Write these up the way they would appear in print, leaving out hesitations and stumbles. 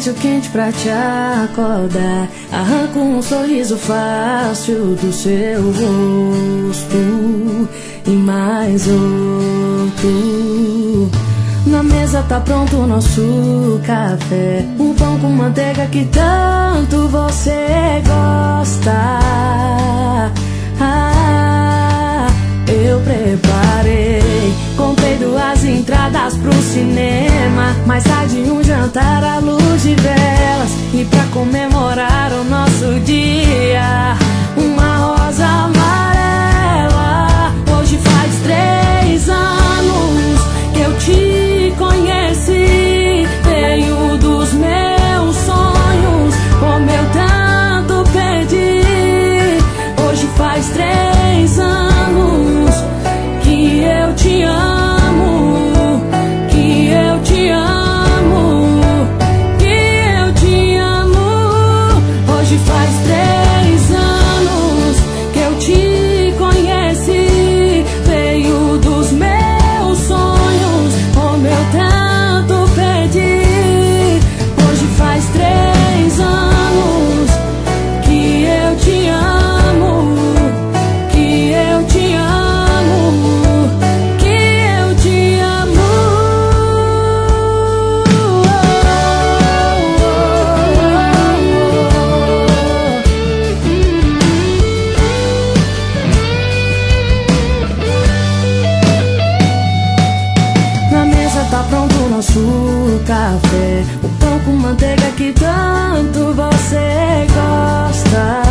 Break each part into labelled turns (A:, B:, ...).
A: beijo quente pra te acordar. Arranco um sorriso fácil do seu rosto e mais outro. Na mesa tá pronto o nosso café, um pão com manteiga que tanto você gosta. Eu preparei, comprei 2 entradas pro cinema, mais tarde um jantar à luz de velas. E pra comemorar o nosso dia, uma rosa amarela. Hoje faz 3 anos que eu te conheci, veio dos meus sonhos, como eu tanto perdi. Hoje faz 3 anos que eu te amo, que eu te amo, que eu te amo. Hoje faz 3 anos que eu te conheci, veio dos meus sonhos, como eu tanto perdi. Hoje faz 3 anos que eu te amo, que eu te amo, que eu te amo. Na mesa tá pronto o nosso café, o pão com manteiga que tanto você gosta.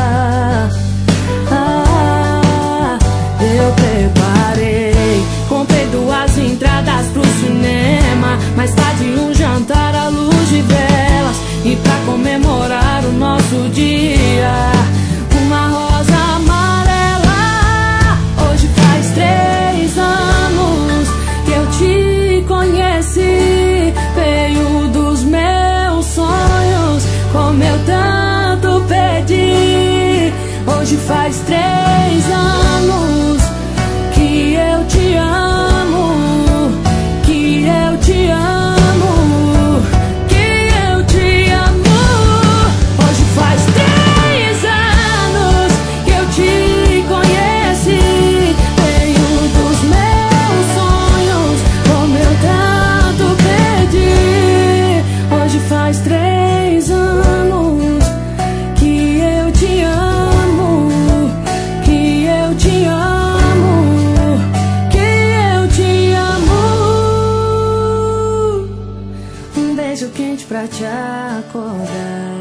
A: Eu preparei, comprei 2 entradas pro cinema, mais tarde um jantar à luz de velas. E pra comemorar o nosso dia, uma rosa amarela. Hoje faz 3 anos que eu te conheci, veio dos meus sonhos, como eu tanto perdi. Hoje faz 3 anos que eu te amo, que eu te amo, que eu te amo. Hoje faz 3 anos que eu te conheci, veio dos meus sonhos, como eu tanto perdi. Hoje faz 3 anos que eu te amo, que eu te amo, que eu te amo. Um beijo quente pra te acordar.